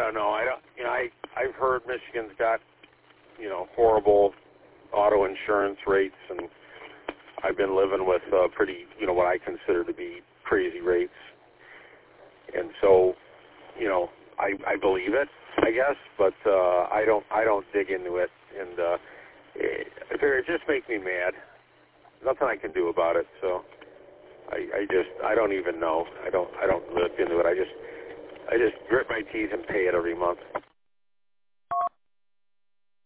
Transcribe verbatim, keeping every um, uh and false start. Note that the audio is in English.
don't know. I don't. You know, I I've heard Michigan's got, you know, horrible auto insurance rates, and I've been living with uh, pretty, you know, what I consider to be crazy rates. And so, you know, I I believe it, I guess, but uh, I don't I don't dig into it, and uh, it, it just makes me mad. Nothing I can do about it. So I, I just I don't even know. I don't I don't look into it. I just I just grit my teeth and pay it every month.